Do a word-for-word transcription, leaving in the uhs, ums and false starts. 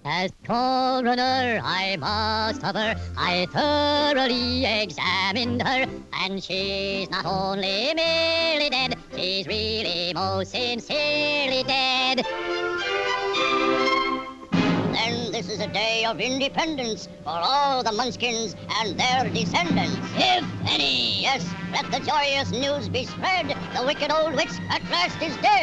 As coroner, I must have her. I thoroughly examined her, and she's not only merely dead, she's really most sincerely dead. Then this is a day of independence for all the Munchkins and their descendants. If any. Yes, let the joyous news be spread. The wicked old witch at last is dead.